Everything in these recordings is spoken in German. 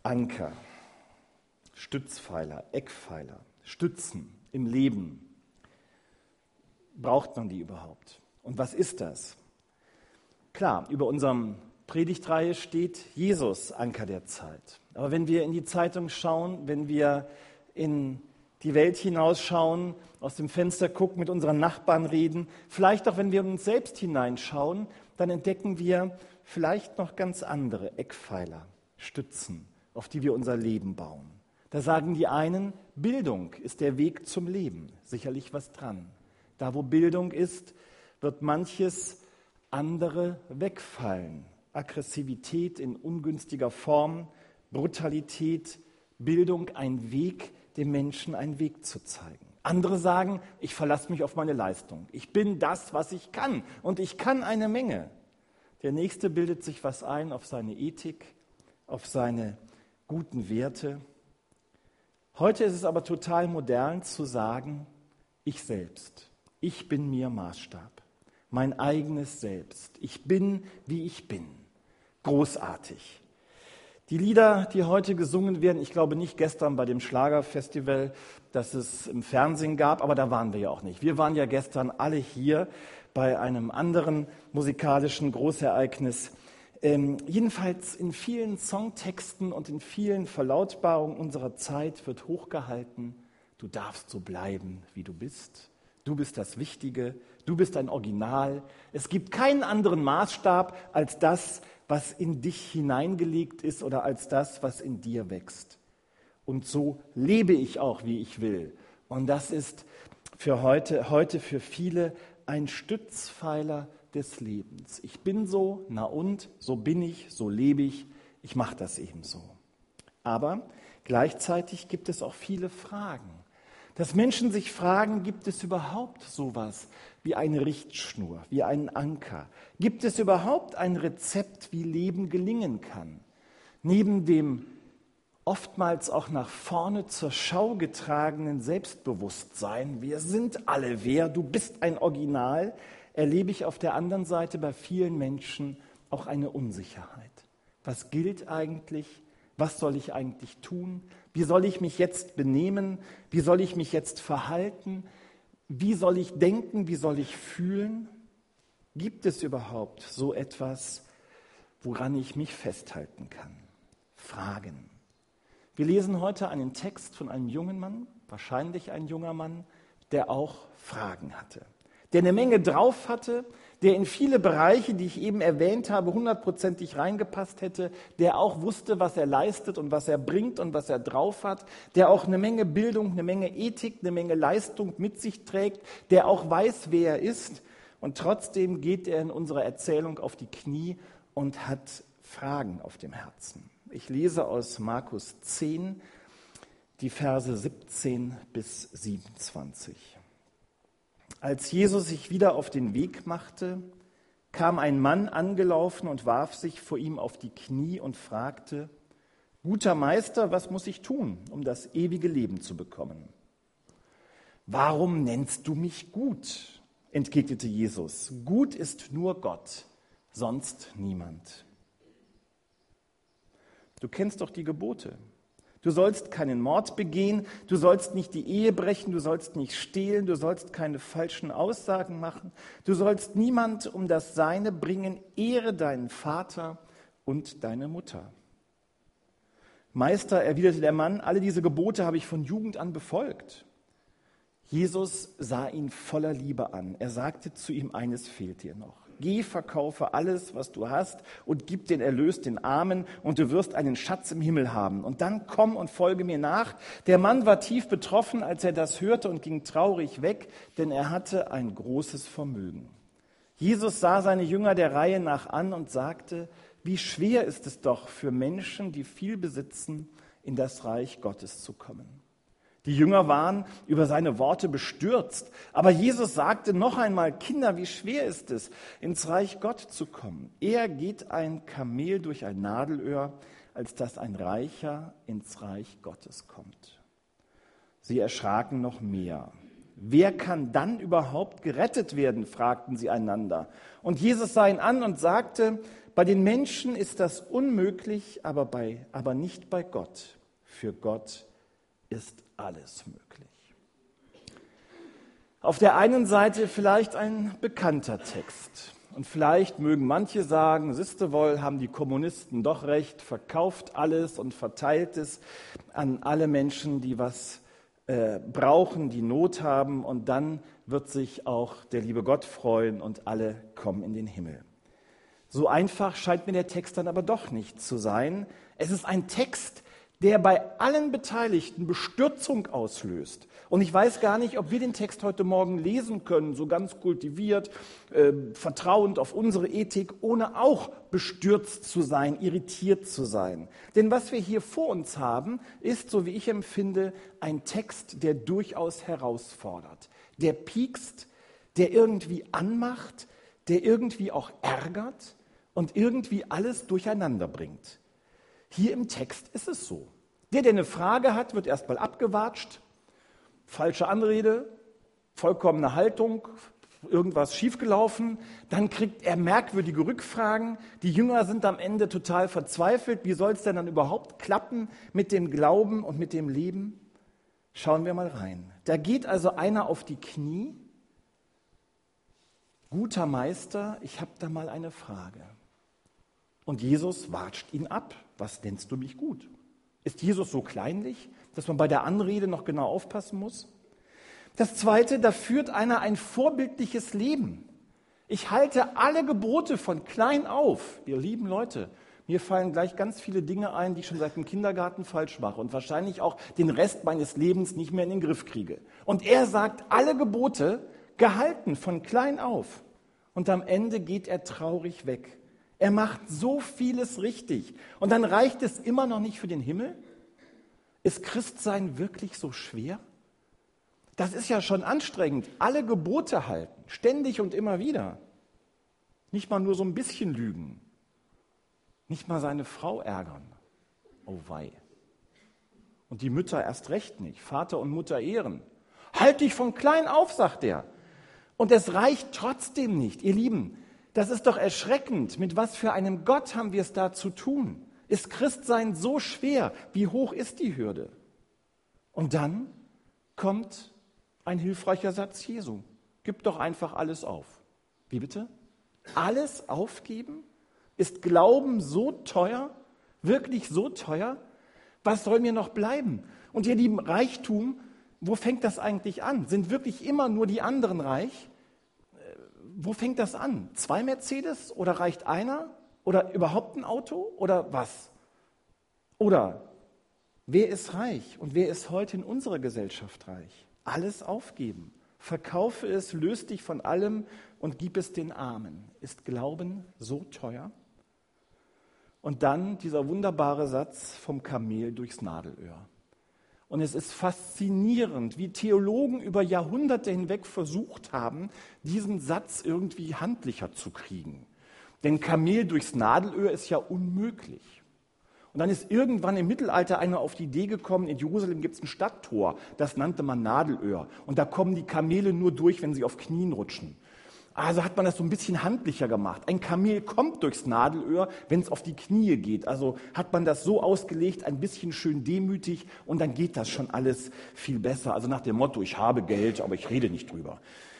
Anker, Stützpfeiler, Eckpfeiler, Stützen im Leben. Braucht man die überhaupt? Und was ist das? Klar, über unserem Predigtreihe steht Jesus, Anker der Zeit. Aber wenn wir in die Zeitung schauen, wenn wir in die Welt hinausschauen, aus dem Fenster gucken, mit unseren Nachbarn reden, vielleicht auch wenn wir in uns selbst hineinschauen, dann entdecken wir vielleicht noch ganz andere Eckpfeiler, Stützen, auf die wir unser Leben bauen. Da sagen die einen, Bildung ist der Weg zum Leben. Sicherlich was dran. Da, wo Bildung ist, wird manches andere wegfallen. Aggressivität in ungünstiger Form, Brutalität, Bildung ein Weg, dem Menschen einen Weg zu zeigen. Andere sagen, ich verlasse mich auf meine Leistung. Ich bin das, was ich kann. Und ich kann eine Menge. Der Nächste bildet sich was ein auf seine Ethik, auf seine guten Werte. Heute ist es aber total modern zu sagen, ich selbst, ich bin mir Maßstab, mein eigenes Selbst. Ich bin, wie ich bin. Großartig. Die Lieder, die heute gesungen werden, ich glaube nicht gestern bei dem Schlagerfestival, das es im Fernsehen gab, aber da waren wir ja auch nicht. Wir waren ja gestern alle hier bei einem anderen musikalischen Großereignis. Jedenfalls in vielen Songtexten und in vielen Verlautbarungen unserer Zeit wird hochgehalten, du darfst so bleiben, wie du bist. Du bist das Wichtige, du bist ein Original. Es gibt keinen anderen Maßstab als das, was in dich hineingelegt ist oder als das, was in dir wächst. Und so lebe ich auch, wie ich will. Und das ist für heute für viele ein Stützpfeiler des Lebens. Ich bin so, na und, so bin ich, so lebe ich mache das eben so. Aber gleichzeitig gibt es auch viele Fragen. Dass Menschen sich fragen, gibt es überhaupt sowas wie eine Richtschnur, wie einen Anker? Gibt es überhaupt ein Rezept, wie Leben gelingen kann? Neben dem oftmals auch nach vorne zur Schau getragenen Selbstbewusstsein, wir sind alle wer, du bist ein Original, erlebe ich auf der anderen Seite bei vielen Menschen auch eine Unsicherheit. Was gilt eigentlich? Was soll ich eigentlich tun? Wie soll ich mich jetzt benehmen? Wie soll ich mich jetzt verhalten? Wie soll ich denken? Wie soll ich fühlen? Gibt es überhaupt so etwas, woran ich mich festhalten kann? Fragen. Wir lesen heute einen Text von einem jungen Mann, wahrscheinlich ein junger Mann, der auch Fragen hatte, der eine Menge drauf hatte, der in viele Bereiche, die ich eben erwähnt habe, 100%ig reingepasst hätte, der auch wusste, was er leistet und was er bringt und was er drauf hat, der auch eine Menge Bildung, eine Menge Ethik, eine Menge Leistung mit sich trägt, der auch weiß, wer er ist. Und trotzdem geht er in unserer Erzählung auf die Knie und hat Fragen auf dem Herzen. Ich lese aus Markus 10, die Verse 17 bis 27. Als Jesus sich wieder auf den Weg machte, kam ein Mann angelaufen und warf sich vor ihm auf die Knie und fragte, »Guter Meister, was muss ich tun, um das ewige Leben zu bekommen?« »Warum nennst du mich gut?« entgegnete Jesus. »Gut ist nur Gott, sonst niemand.« Du kennst doch die Gebote. Du sollst keinen Mord begehen, du sollst nicht die Ehe brechen, du sollst nicht stehlen, du sollst keine falschen Aussagen machen, du sollst niemand um das Seine bringen, ehre deinen Vater und deine Mutter. Meister, erwiderte der Mann, alle diese Gebote habe ich von Jugend an befolgt. Jesus sah ihn voller Liebe an. Er sagte zu ihm, eines fehlt dir noch. Geh, verkaufe alles, was du hast und gib den Erlös den Armen und du wirst einen Schatz im Himmel haben. Und dann komm und folge mir nach. Der Mann war tief betroffen, als er das hörte und ging traurig weg, denn er hatte ein großes Vermögen. Jesus sah seine Jünger der Reihe nach an und sagte, wie schwer ist es doch für Menschen, die viel besitzen, in das Reich Gottes zu kommen. Die Jünger waren über seine Worte bestürzt. Aber Jesus sagte noch einmal, Kinder, wie schwer ist es, ins Reich Gott zu kommen? Eher geht ein Kamel durch ein Nadelöhr, als dass ein Reicher ins Reich Gottes kommt. Sie erschraken noch mehr. Wer kann dann überhaupt gerettet werden, fragten sie einander. Und Jesus sah ihn an und sagte, bei den Menschen ist das unmöglich, aber nicht bei Gott. Für Gott ist alles möglich. Auf der einen Seite vielleicht ein bekannter Text. Und vielleicht mögen manche sagen, siehste wohl, haben die Kommunisten doch recht, verkauft alles und verteilt es an alle Menschen, die was brauchen, die Not haben, und dann wird sich auch der liebe Gott freuen und alle kommen in den Himmel. So einfach scheint mir der Text dann aber doch nicht zu sein. Es ist ein Text, der bei allen Beteiligten Bestürzung auslöst. Und ich weiß gar nicht, ob wir den Text heute Morgen lesen können, so ganz kultiviert, vertrauend auf unsere Ethik, ohne auch bestürzt zu sein, irritiert zu sein. Denn was wir hier vor uns haben, ist, so wie ich empfinde, ein Text, der durchaus herausfordert, der piekst, der irgendwie anmacht, der irgendwie auch ärgert und irgendwie alles durcheinander bringt. Hier im Text ist es so. Der eine Frage hat, wird erstmal abgewatscht, falsche Anrede, vollkommene Haltung, irgendwas schiefgelaufen. Dann kriegt er merkwürdige Rückfragen. Die Jünger sind am Ende total verzweifelt. Wie soll es denn dann überhaupt klappen mit dem Glauben und mit dem Leben? Schauen wir mal rein. Da geht also einer auf die Knie. Guter Meister, ich habe da mal eine Frage. Und Jesus watscht ihn ab. Was nennst du mich gut? Ist Jesus so kleinlich, dass man bei der Anrede noch genau aufpassen muss? Das Zweite, da führt einer ein vorbildliches Leben. Ich halte alle Gebote von klein auf. Ihr lieben Leute, mir fallen gleich ganz viele Dinge ein, die ich schon seit dem Kindergarten falsch mache und wahrscheinlich auch den Rest meines Lebens nicht mehr in den Griff kriege. Und er sagt, alle Gebote gehalten von klein auf. Und am Ende geht er traurig weg. Er macht so vieles richtig. Und dann reicht es immer noch nicht für den Himmel? Ist Christsein wirklich so schwer? Das ist ja schon anstrengend. Alle Gebote halten, ständig und immer wieder. Nicht mal nur so ein bisschen lügen. Nicht mal seine Frau ärgern. Oh wei. Und die Mütter erst recht nicht. Vater und Mutter ehren. Halt dich von klein auf, sagt er. Und es reicht trotzdem nicht. Ihr Lieben, das ist doch erschreckend. Mit was für einem Gott haben wir es da zu tun? Ist Christsein so schwer? Wie hoch ist die Hürde? Und dann kommt ein hilfreicher Satz Jesu. Gib doch einfach alles auf. Wie bitte? Alles aufgeben? Ist Glauben so teuer? Wirklich so teuer? Was soll mir noch bleiben? Und ihr lieben, Reichtum, wo fängt das eigentlich an? Sind wirklich immer nur die anderen reich? Wo fängt das an? 2 Mercedes oder reicht einer? Oder überhaupt ein Auto? Oder was? Oder wer ist reich und wer ist heute in unserer Gesellschaft reich? Alles aufgeben. Verkaufe es, löse dich von allem und gib es den Armen. Ist Glauben so teuer? Und dann dieser wunderbare Satz vom Kamel durchs Nadelöhr. Und es ist faszinierend, wie Theologen über Jahrhunderte hinweg versucht haben, diesen Satz irgendwie handlicher zu kriegen. Denn Kamel durchs Nadelöhr ist ja unmöglich. Und dann ist irgendwann im Mittelalter einer auf die Idee gekommen, in Jerusalem gibt es ein Stadttor, das nannte man Nadelöhr. Und da kommen die Kamele nur durch, wenn sie auf Knien rutschen. Also hat man das so ein bisschen handlicher gemacht. Ein Kamel kommt durchs Nadelöhr, wenn es auf die Knie geht. Also hat man das so ausgelegt, ein bisschen schön demütig, und dann geht das schon alles viel besser. Also nach dem Motto, ich habe Geld, aber ich rede nicht drüber.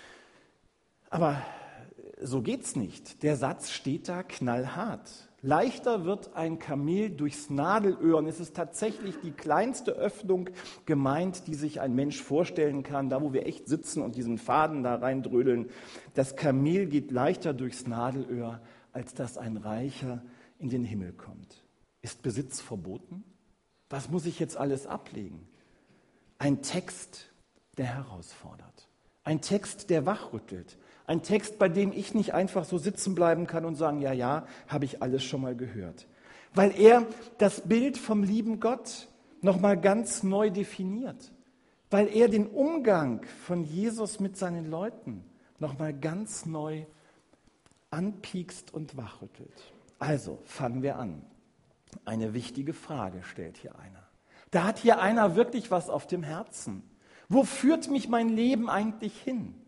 Aber so geht's nicht. Der Satz steht da knallhart. Leichter wird ein Kamel durchs Nadelöhr, und es ist tatsächlich die kleinste Öffnung gemeint, die sich ein Mensch vorstellen kann, da wo wir echt sitzen und diesen Faden da reindrödeln. Das Kamel geht leichter durchs Nadelöhr, als dass ein Reicher in den Himmel kommt. Ist Besitz verboten? Was muss ich jetzt alles ablegen? Ein Text, der herausfordert. Ein Text, der wachrüttelt. Ein Text, bei dem ich nicht einfach so sitzen bleiben kann und sagen, ja, habe ich alles schon mal gehört. Weil er das Bild vom lieben Gott nochmal ganz neu definiert. Weil er den Umgang von Jesus mit seinen Leuten nochmal ganz neu anpiekst und wachrüttelt. Also, fangen wir an. Eine wichtige Frage stellt hier einer. Da hat hier einer wirklich was auf dem Herzen. Wo führt mich mein Leben eigentlich hin?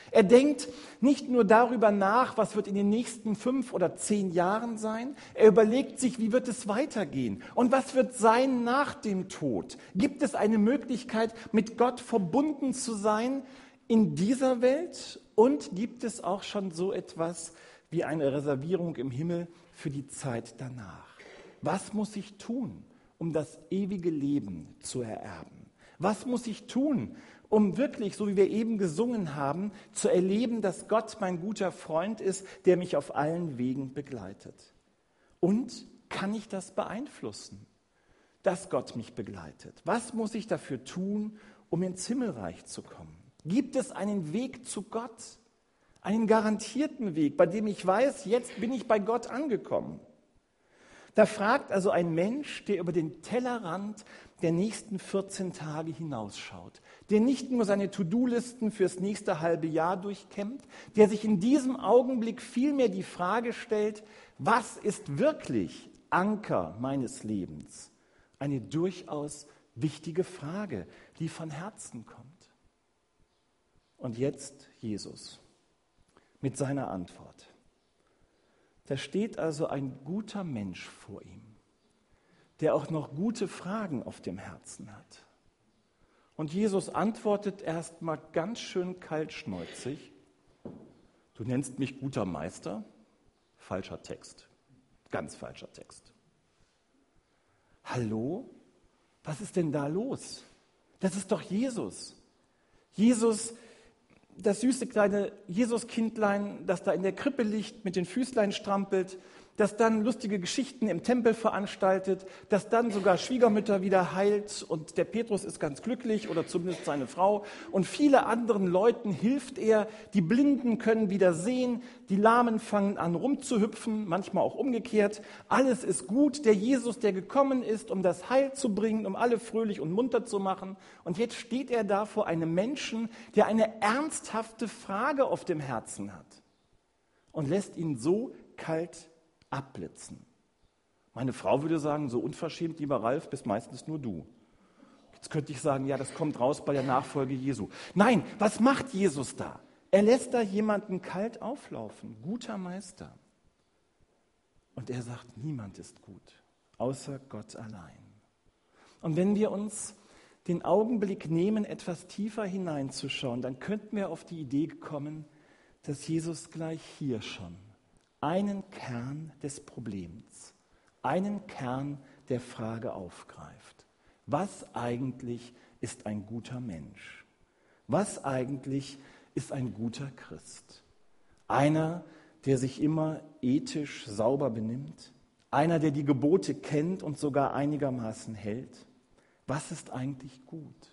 Er denkt nicht nur darüber nach, was wird in den nächsten 5 oder 10 Jahren sein. Er überlegt sich, wie wird es weitergehen und was wird sein nach dem Tod. Gibt es eine Möglichkeit, mit Gott verbunden zu sein in dieser Welt? Und gibt es auch schon so etwas wie eine Reservierung im Himmel für die Zeit danach? Was muss ich tun, um das ewige Leben zu ererben? Was muss ich tun, um wirklich, so wie wir eben gesungen haben, zu erleben, dass Gott mein guter Freund ist, der mich auf allen Wegen begleitet? Und kann ich das beeinflussen, dass Gott mich begleitet? Was muss ich dafür tun, um ins Himmelreich zu kommen? Gibt es einen Weg zu Gott? Einen garantierten Weg, bei dem ich weiß, jetzt bin ich bei Gott angekommen? Da fragt also ein Mensch, der über den Tellerrand der nächsten 14 Tage hinausschaut, der nicht nur seine To-Do-Listen fürs nächste halbe Jahr durchkämmt, der sich in diesem Augenblick vielmehr die Frage stellt, was ist wirklich Anker meines Lebens? Eine durchaus wichtige Frage, die von Herzen kommt. Und jetzt Jesus mit seiner Antwort. Da steht also ein guter Mensch vor ihm, der auch noch gute Fragen auf dem Herzen hat. Und Jesus antwortet erst mal ganz schön kaltschnäuzig: Du nennst mich guter Meister? Falscher Text, ganz falscher Text. Hallo? Was ist denn da los? Das ist doch Jesus. Jesus, das süße kleine Jesuskindlein, das da in der Krippe liegt, mit den Füßlein strampelt, das dann lustige Geschichten im Tempel veranstaltet, das dann sogar Schwiegermütter wieder heilt und der Petrus ist ganz glücklich oder zumindest seine Frau und viele anderen Leuten hilft er, die Blinden können wieder sehen, die Lahmen fangen an rumzuhüpfen, manchmal auch umgekehrt. Alles ist gut, der Jesus, der gekommen ist, um das Heil zu bringen, um alle fröhlich und munter zu machen. Und jetzt steht er da vor einem Menschen, der eine ernsthafte Frage auf dem Herzen hat und lässt ihn so kalt abblitzen. Meine Frau würde sagen, so unverschämt, lieber Ralf, bist meistens nur du. Jetzt könnte ich sagen, ja, das kommt raus bei der Nachfolge Jesu. Nein, was macht Jesus da? Er lässt da jemanden kalt auflaufen, guter Meister. Und er sagt, niemand ist gut, außer Gott allein. Und wenn wir uns den Augenblick nehmen, etwas tiefer hineinzuschauen, dann könnten wir auf die Idee kommen, dass Jesus gleich hier schon einen Kern des Problems, einen Kern der Frage aufgreift. Was eigentlich ist ein guter Mensch? Was eigentlich ist ein guter Christ? Einer, der sich immer ethisch sauber benimmt? Einer, der die Gebote kennt und sogar einigermaßen hält? Was ist eigentlich gut?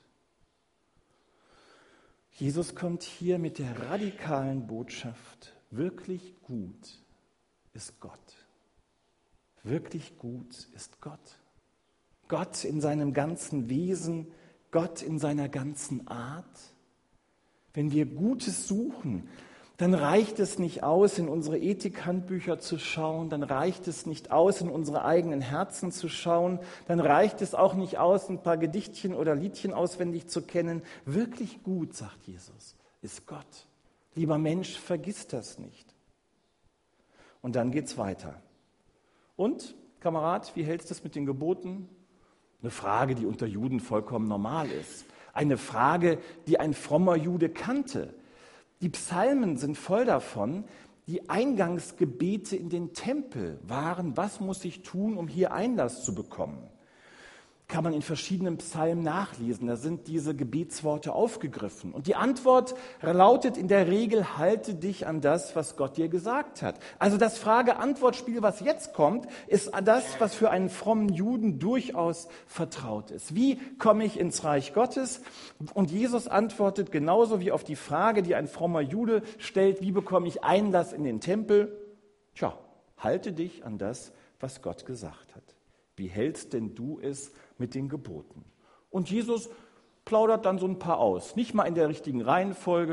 Jesus kommt hier mit der radikalen Botschaft: wirklich gut ist Gott. Wirklich gut ist Gott. Gott in seinem ganzen Wesen, Gott in seiner ganzen Art. Wenn wir Gutes suchen, dann reicht es nicht aus, in unsere Ethikhandbücher zu schauen, dann reicht es nicht aus, in unsere eigenen Herzen zu schauen, dann reicht es auch nicht aus, ein paar Gedichtchen oder Liedchen auswendig zu kennen. Wirklich gut, sagt Jesus, ist Gott. Lieber Mensch, vergiss das nicht. Und dann geht's weiter. Und, Kamerad, wie hältst du es mit den Geboten? Eine Frage, die unter Juden vollkommen normal ist. Eine Frage, die ein frommer Jude kannte. Die Psalmen sind voll davon. Die Eingangsgebete in den Tempel waren: Was muss ich tun, um hier Einlass zu bekommen? Kann man in verschiedenen Psalmen nachlesen. Da sind diese Gebetsworte aufgegriffen. Und die Antwort lautet in der Regel: Halte dich an das, was Gott dir gesagt hat. Also das Frage-Antwort-Spiel, was jetzt kommt, ist das, was für einen frommen Juden durchaus vertraut ist. Wie komme ich ins Reich Gottes? Und Jesus antwortet genauso wie auf die Frage, die ein frommer Jude stellt: Wie bekomme ich Einlass in den Tempel? Tja, halte dich an das, was Gott gesagt hat. Wie hältst denn du es mit den Geboten? Und Jesus plaudert dann so ein paar aus. Nicht mal in der richtigen Reihenfolge.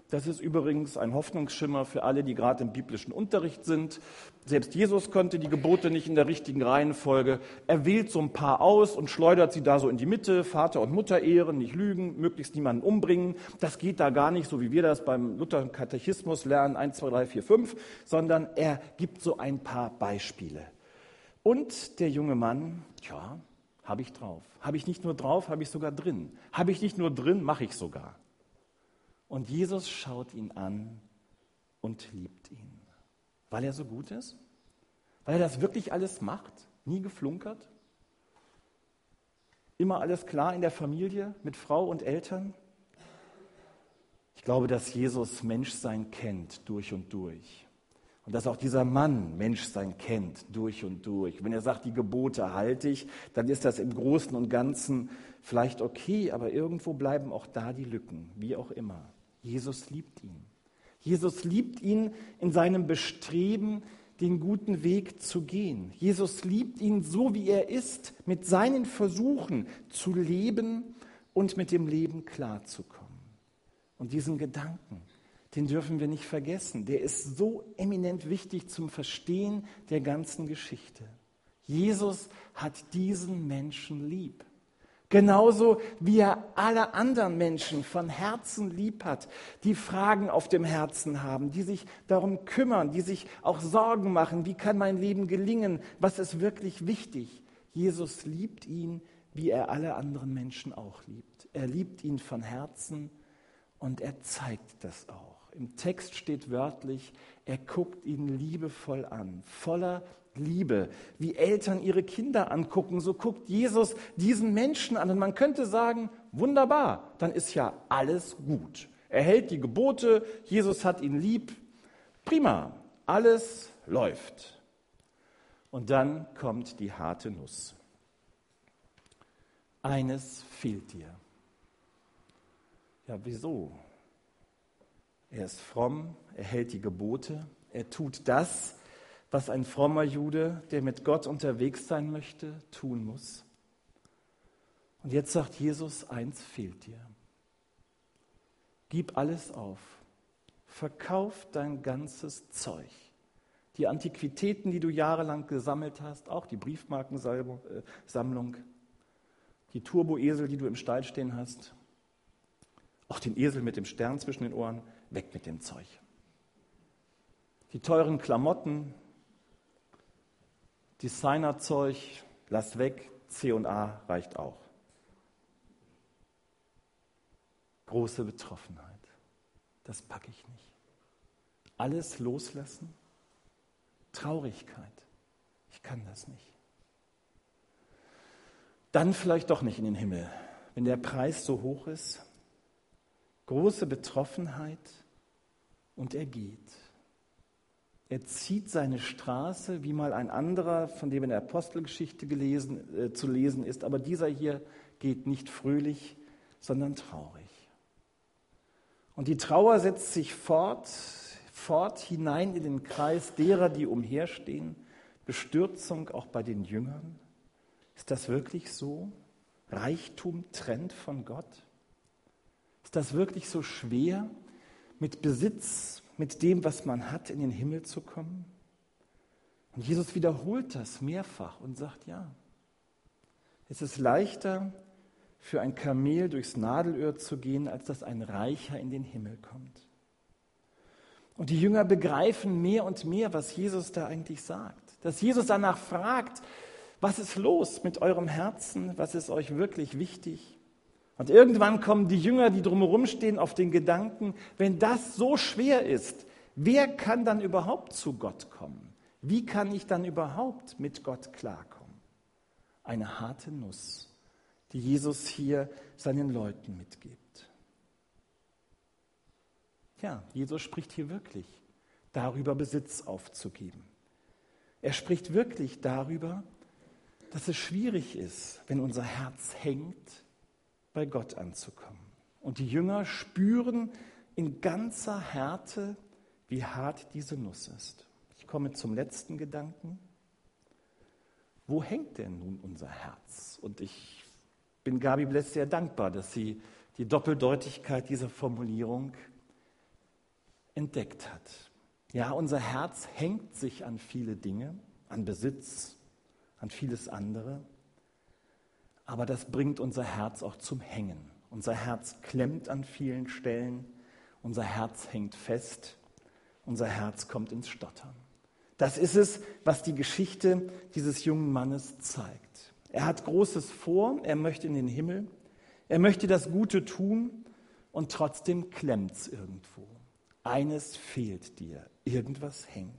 Das ist übrigens ein Hoffnungsschimmer für alle, die gerade im biblischen Unterricht sind. Selbst Jesus konnte die Gebote nicht in der richtigen Reihenfolge. Er wählt so ein paar aus und schleudert sie da so in die Mitte. Vater und Mutter ehren, nicht lügen, möglichst niemanden umbringen. Das geht da gar nicht, so wie wir das beim Luther-Katechismus lernen, 1, 2, 3, 4, 5, sondern er gibt so ein paar Beispiele. Und der junge Mann, tja, habe ich drauf. Habe ich nicht nur drauf, habe ich sogar drin. Habe ich nicht nur drin, mache ich sogar. Und Jesus schaut ihn an und liebt ihn. Weil er so gut ist? Weil er das wirklich alles macht? Nie geflunkert? Immer alles klar in der Familie mit Frau und Eltern? Ich glaube, dass Jesus Menschsein kennt durch und durch. Und dass auch dieser Mann Menschsein kennt durch und durch. Wenn er sagt, die Gebote halte ich, dann ist das im Großen und Ganzen vielleicht okay, aber irgendwo bleiben auch da die Lücken, wie auch immer. Jesus liebt ihn. Jesus liebt ihn in seinem Bestreben, den guten Weg zu gehen. Jesus liebt ihn so, wie er ist, mit seinen Versuchen zu leben und mit dem Leben klarzukommen. Und diesen Gedanken, den dürfen wir nicht vergessen. Der ist so eminent wichtig zum Verstehen der ganzen Geschichte. Jesus hat diesen Menschen lieb. Genauso wie er alle anderen Menschen von Herzen lieb hat, die Fragen auf dem Herzen haben, die sich darum kümmern, die sich auch Sorgen machen, wie kann mein Leben gelingen, was ist wirklich wichtig. Jesus liebt ihn, wie er alle anderen Menschen auch liebt. Er liebt ihn von Herzen und er zeigt das auch. Im Text steht wörtlich, er guckt ihn liebevoll an, voller Liebe. Wie Eltern ihre Kinder angucken, so guckt Jesus diesen Menschen an. Und man könnte sagen, wunderbar, dann ist ja alles gut. Er hält die Gebote, Jesus hat ihn lieb, prima, alles läuft. Und dann kommt die harte Nuss. Eines fehlt dir. Ja, wieso? Er ist fromm, er hält die Gebote, er tut das, was ein frommer Jude, der mit Gott unterwegs sein möchte, tun muss. Und jetzt sagt Jesus, eins fehlt dir. Gib alles auf. Verkauf dein ganzes Zeug. Die Antiquitäten, die du jahrelang gesammelt hast, auch die Briefmarkensammlung, die Turboesel, die du im Stall stehen hast, auch den Esel mit dem Stern zwischen den Ohren, weg mit dem Zeug. Die teuren Klamotten, Designerzeug, lass weg, C&A reicht auch. Große Betroffenheit, das packe ich nicht. Alles loslassen, Traurigkeit, ich kann das nicht. Dann vielleicht doch nicht in den Himmel, wenn der Preis so hoch ist. Große Betroffenheit und er geht. Er zieht seine Straße, wie mal ein anderer, von dem in der Apostelgeschichte zu lesen ist, aber dieser hier geht nicht fröhlich, sondern traurig. Und die Trauer setzt sich fort hinein in den Kreis derer, die umherstehen. Bestürzung auch bei den Jüngern. Ist das wirklich so? Reichtum trennt von Gott? Ist das wirklich so schwer, mit Besitz, mit dem, was man hat, in den Himmel zu kommen? Und Jesus wiederholt das mehrfach und sagt, ja, es ist leichter für ein Kamel durchs Nadelöhr zu gehen, als dass ein Reicher in den Himmel kommt. Und die Jünger begreifen mehr und mehr, was Jesus da eigentlich sagt. Dass Jesus danach fragt, was ist los mit eurem Herzen, was ist euch wirklich wichtig? Und irgendwann kommen die Jünger, die drumherum stehen, auf den Gedanken, wenn das so schwer ist, wer kann dann überhaupt zu Gott kommen? Wie kann ich dann überhaupt mit Gott klarkommen? Eine harte Nuss, die Jesus hier seinen Leuten mitgibt. Ja, Jesus spricht hier wirklich darüber, Besitz aufzugeben. Er spricht wirklich darüber, dass es schwierig ist, wenn unser Herz hängt, bei Gott anzukommen. Und die Jünger spüren in ganzer Härte, wie hart diese Nuss ist. Ich komme zum letzten Gedanken. Wo hängt denn nun unser Herz? Und ich bin Gabi Bless sehr dankbar, dass sie die Doppeldeutigkeit dieser Formulierung entdeckt hat. Ja, unser Herz hängt sich an viele Dinge, an Besitz, an vieles andere. Aber das bringt unser Herz auch zum Hängen. Unser Herz klemmt an vielen Stellen. Unser Herz hängt fest. Unser Herz kommt ins Stottern. Das ist es, was die Geschichte dieses jungen Mannes zeigt. Er hat Großes vor, er möchte in den Himmel, er möchte das Gute tun und trotzdem klemmt es irgendwo. Eines fehlt dir, irgendwas hängt.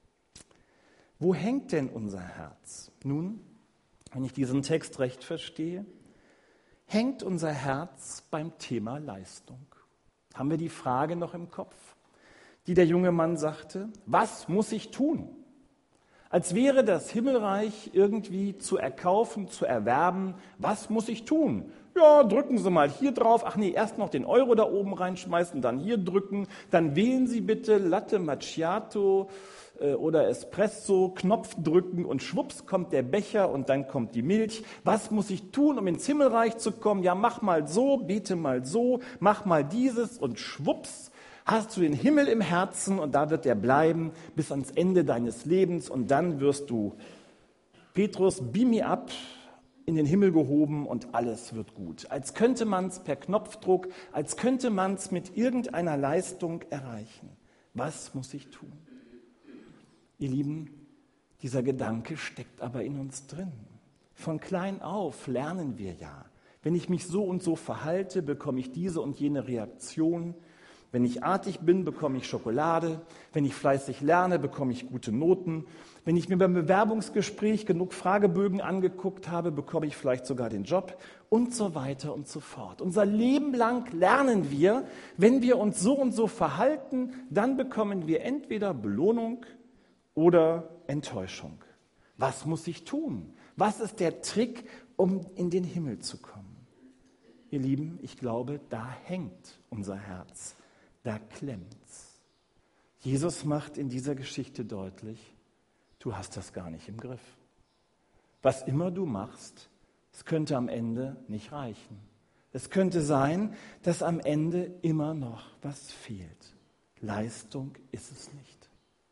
Wo hängt denn unser Herz? Nun, wenn ich diesen Text recht verstehe, hängt unser Herz beim Thema Leistung. Haben wir die Frage noch im Kopf, die der junge Mann sagte, was muss ich tun? Als wäre das Himmelreich irgendwie zu erkaufen, zu erwerben. Was muss ich tun? Ja, drücken Sie mal hier drauf. Ach nee, erst noch den Euro da oben reinschmeißen, dann hier drücken. Dann wählen Sie bitte Latte Macchiato oder Espresso, Knopf drücken und schwupps kommt der Becher und dann kommt die Milch. Was muss ich tun, um ins Himmelreich zu kommen? Ja, mach mal so, bete mal so, mach mal dieses und schwupps hast du den Himmel im Herzen und da wird er bleiben bis ans Ende deines Lebens und dann wirst du, Petrus, beam me up, in den Himmel gehoben und alles wird gut. Als könnte man es per Knopfdruck, als könnte man es mit irgendeiner Leistung erreichen. Was muss ich tun? Ihr Lieben, dieser Gedanke steckt aber in uns drin. Von klein auf lernen wir ja. Wenn ich mich so und so verhalte, bekomme ich diese und jene Reaktion. Wenn ich artig bin, bekomme ich Schokolade. Wenn ich fleißig lerne, bekomme ich gute Noten. Wenn ich mir beim Bewerbungsgespräch genug Fragebögen angeguckt habe, bekomme ich vielleicht sogar den Job und so weiter und so fort. Unser Leben lang lernen wir, wenn wir uns so und so verhalten, dann bekommen wir entweder Belohnung oder Enttäuschung. Was muss ich tun? Was ist der Trick, um in den Himmel zu kommen? Ihr Lieben, ich glaube, da hängt unser Herz. Da klemmt's. Jesus macht in dieser Geschichte deutlich, du hast das gar nicht im Griff. Was immer du machst, es könnte am Ende nicht reichen. Es könnte sein, dass am Ende immer noch was fehlt. Leistung ist es nicht.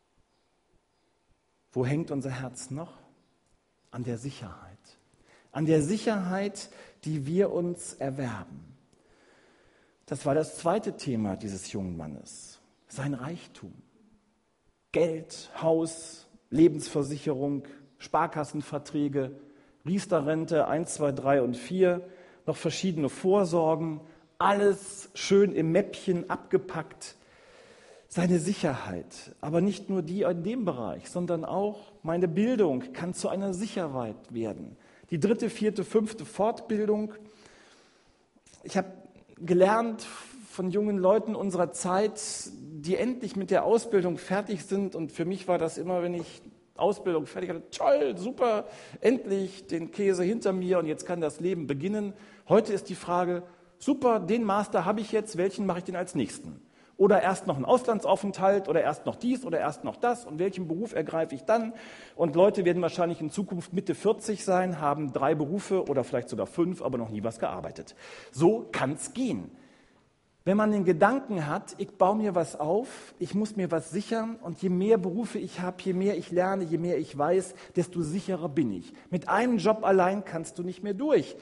Wo hängt unser Herz noch? An der Sicherheit. An der Sicherheit, die wir uns erwerben. Das war das zweite Thema dieses jungen Mannes, sein Reichtum. Geld, Haus, Lebensversicherung, Sparkassenverträge, Riester-Rente 1, 2, 3 und 4, noch verschiedene Vorsorgen, alles schön im Mäppchen abgepackt. Seine Sicherheit, aber nicht nur die in dem Bereich, sondern auch meine Bildung kann zu einer Sicherheit werden. Die 3., 4., 5. Fortbildung. Ich habe gelernt von jungen Leuten unserer Zeit, die endlich mit der Ausbildung fertig sind. Und für mich war das immer, wenn ich Ausbildung fertig hatte, toll, super, endlich den Käse hinter mir und jetzt kann das Leben beginnen. Heute ist die Frage, super, den Master habe ich jetzt, welchen mache ich denn als nächsten? Oder erst noch einen Auslandsaufenthalt oder erst noch dies oder erst noch das und welchen Beruf ergreife ich dann? Und Leute werden wahrscheinlich in Zukunft Mitte 40 sein, haben 3 Berufe oder vielleicht sogar 5, aber noch nie was gearbeitet. So kann es gehen. Wenn man den Gedanken hat, ich baue mir was auf, ich muss mir was sichern und je mehr Berufe ich habe, je mehr ich lerne, je mehr ich weiß, desto sicherer bin ich. Mit einem Job allein kommst du nicht mehr durch.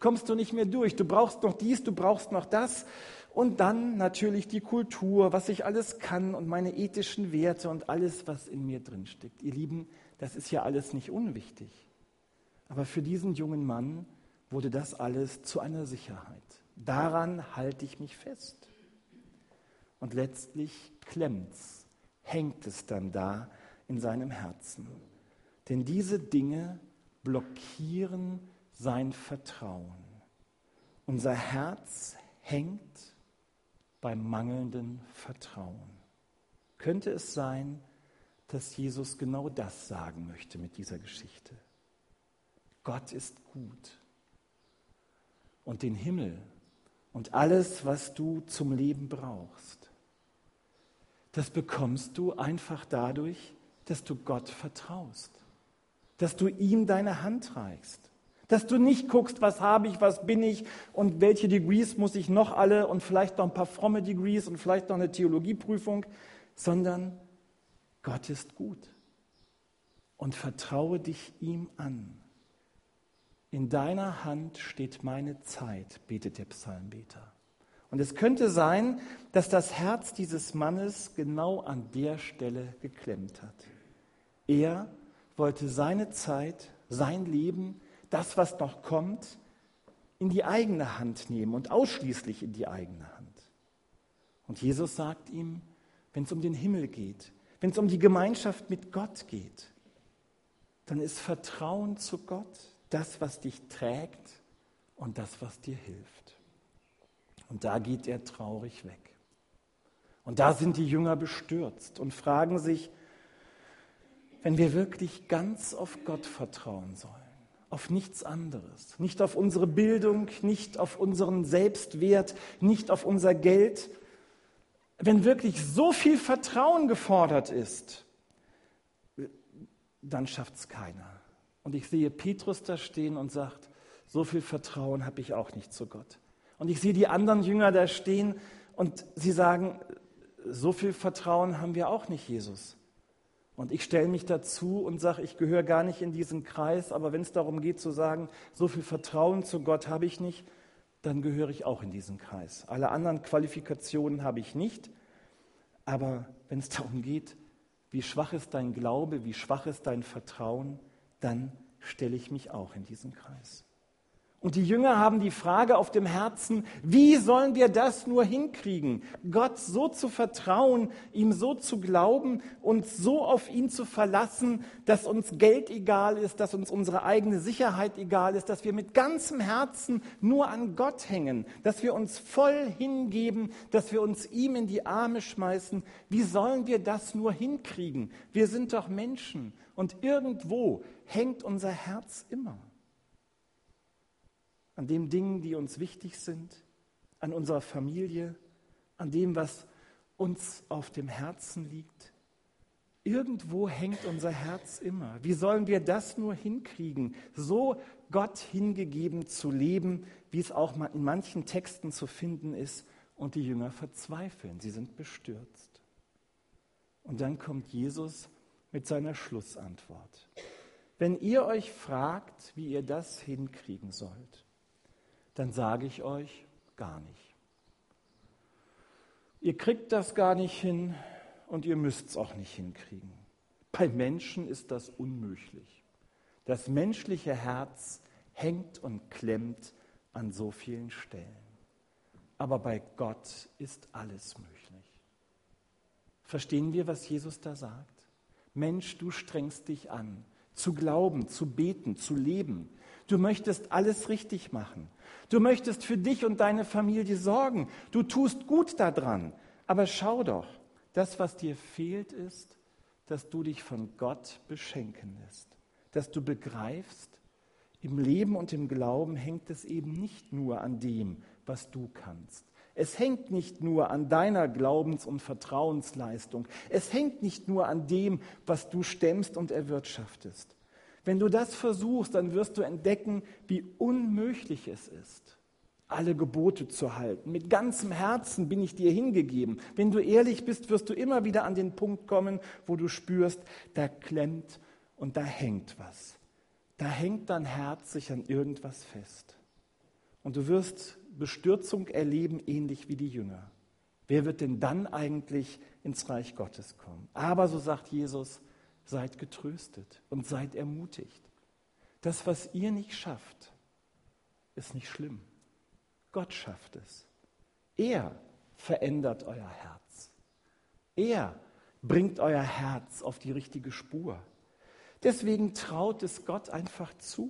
Du brauchst noch dies, du brauchst noch das. Und dann natürlich die Kultur, was ich alles kann und meine ethischen Werte und alles, was in mir drin steckt. Ihr Lieben, das ist ja alles nicht unwichtig. Aber für diesen jungen Mann wurde das alles zu einer Sicherheit. Daran halte ich mich fest. Und letztlich klemmt's, hängt es dann da in seinem Herzen. Denn diese Dinge blockieren sein Vertrauen. Unser Herz hängt beim mangelnden Vertrauen. Könnte es sein, dass Jesus genau das sagen möchte mit dieser Geschichte? Gott ist gut. Und den Himmel und alles, was du zum Leben brauchst, das bekommst du einfach dadurch, dass du Gott vertraust, dass du ihm deine Hand reichst. Dass du nicht guckst, was habe ich, was bin ich und welche Degrees muss ich noch alle und vielleicht noch ein paar fromme Degrees und vielleicht noch eine Theologieprüfung. sondern Gott ist gut. Und vertraue dich ihm an. In deiner Hand steht meine Zeit, betet der Psalmbeter. Und es könnte sein, dass das Herz dieses Mannes genau an der Stelle geklemmt hat. Er wollte seine Zeit, sein Leben, das, was noch kommt, in die eigene Hand nehmen und ausschließlich in die eigene Hand. Und Jesus sagt ihm, wenn es um den Himmel geht, wenn es um die Gemeinschaft mit Gott geht, dann ist Vertrauen zu Gott das, was dich trägt und das, was dir hilft. Und da geht er traurig weg. Und da sind die Jünger bestürzt und fragen sich, wenn wir wirklich ganz auf Gott vertrauen sollen, auf nichts anderes, nicht auf unsere Bildung, nicht auf unseren Selbstwert, nicht auf unser Geld, wenn wirklich so viel Vertrauen gefordert ist, dann schafft es keiner. Und ich sehe Petrus da stehen und sagt, so viel Vertrauen habe ich auch nicht zu Gott. Und ich sehe die anderen Jünger da stehen und sie sagen, so viel Vertrauen haben wir auch nicht, Jesus. Und ich stelle mich dazu und sage, ich gehöre gar nicht in diesen Kreis, aber wenn es darum geht zu sagen, so viel Vertrauen zu Gott habe ich nicht, dann gehöre ich auch in diesen Kreis. Alle anderen Qualifikationen habe ich nicht, aber wenn es darum geht, wie schwach ist dein Glaube, wie schwach ist dein Vertrauen, dann stelle ich mich auch in diesen Kreis. Und die Jünger haben die Frage auf dem Herzen, wie sollen wir das nur hinkriegen, Gott so zu vertrauen, ihm so zu glauben und so auf ihn zu verlassen, dass uns Geld egal ist, dass uns unsere eigene Sicherheit egal ist, dass wir mit ganzem Herzen nur an Gott hängen, dass wir uns voll hingeben, dass wir uns ihm in die Arme schmeißen. Wie sollen wir das nur hinkriegen? Wir sind doch Menschen und irgendwo hängt unser Herz immer. An den Dingen, die uns wichtig sind, an unserer Familie, an dem, was uns auf dem Herzen liegt. Irgendwo hängt unser Herz immer. Wie sollen wir das nur hinkriegen, so Gott hingegeben zu leben, wie es auch in manchen Texten zu finden ist? Und die Jünger verzweifeln, sie sind bestürzt. Und dann kommt Jesus mit seiner Schlussantwort. Wenn ihr euch fragt, wie ihr das hinkriegen sollt, dann sage ich euch, gar nicht. Ihr kriegt das gar nicht hin und ihr müsst es auch nicht hinkriegen. Bei Menschen ist das unmöglich. Das menschliche Herz hängt und klemmt an so vielen Stellen. Aber bei Gott ist alles möglich. Verstehen wir, was Jesus da sagt? Mensch, du strengst dich an, zu glauben, zu beten, zu leben. Du möchtest alles richtig machen. Du möchtest für dich und deine Familie sorgen. Du tust gut daran. Aber schau doch, das, was dir fehlt, ist, dass du dich von Gott beschenken lässt. Dass du begreifst, im Leben und im Glauben hängt es eben nicht nur an dem, was du kannst. Es hängt nicht nur an deiner Glaubens- und Vertrauensleistung. Es hängt nicht nur an dem, was du stemmst und erwirtschaftest. Wenn du das versuchst, dann wirst du entdecken, wie unmöglich es ist, alle Gebote zu halten. Mit ganzem Herzen bin ich dir hingegeben. Wenn du ehrlich bist, wirst du immer wieder an den Punkt kommen, wo du spürst, da klemmt und da hängt was. Da hängt dein Herz sich an irgendwas fest. Und du wirst Bestürzung erleben, ähnlich wie die Jünger. Wer wird denn dann eigentlich ins Reich Gottes kommen? Aber, so sagt Jesus, seid getröstet und seid ermutigt. Das, was ihr nicht schafft, ist nicht schlimm. Gott schafft es. Er verändert euer Herz. Er bringt euer Herz auf die richtige Spur. Deswegen traut es Gott einfach zu.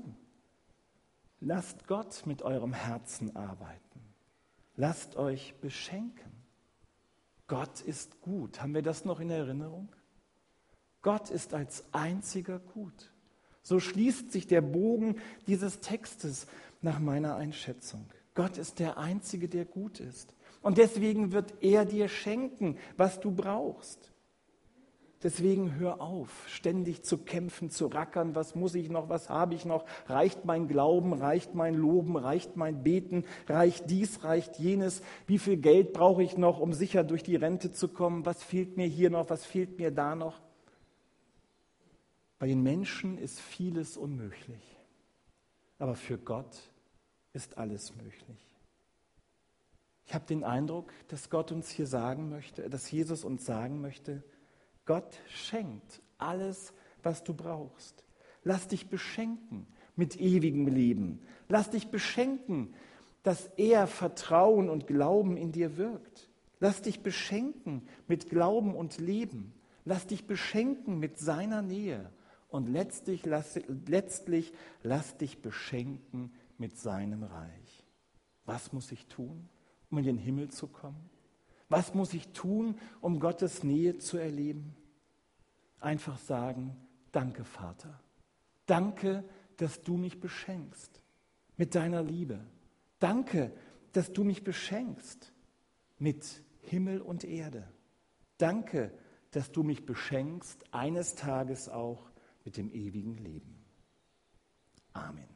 Lasst Gott mit eurem Herzen arbeiten. Lasst euch beschenken. Gott ist gut. Haben wir das noch in Erinnerung? Gott ist als einziger gut. So schließt sich der Bogen dieses Textes nach meiner Einschätzung. Gott ist der Einzige, der gut ist. Und deswegen wird er dir schenken, was du brauchst. Deswegen hör auf, ständig zu kämpfen, zu rackern. Was muss ich noch? Was habe ich noch? Reicht mein Glauben? Reicht mein Loben? Reicht mein Beten? Reicht dies? Reicht jenes? Wie viel Geld brauche ich noch, um sicher durch die Rente zu kommen? Was fehlt mir hier noch? Was fehlt mir da noch? Bei den Menschen ist vieles unmöglich. Aber für Gott ist alles möglich. Ich habe den Eindruck, dass Gott uns hier sagen möchte, dass Jesus uns sagen möchte, Gott schenkt alles, was du brauchst. Lass dich beschenken mit ewigem Leben. Lass dich beschenken, dass er Vertrauen und Glauben in dir wirkt. Lass dich beschenken mit Glauben und Leben. Lass dich beschenken mit seiner Nähe. Und letztlich lass dich beschenken mit seinem Reich. Was muss ich tun, um in den Himmel zu kommen? Was muss ich tun, um Gottes Nähe zu erleben? Einfach sagen, danke Vater. Danke, dass du mich beschenkst mit deiner Liebe. Danke, dass du mich beschenkst mit Himmel und Erde. Danke, dass du mich beschenkst, eines Tages auch mit dem ewigen Leben. Amen.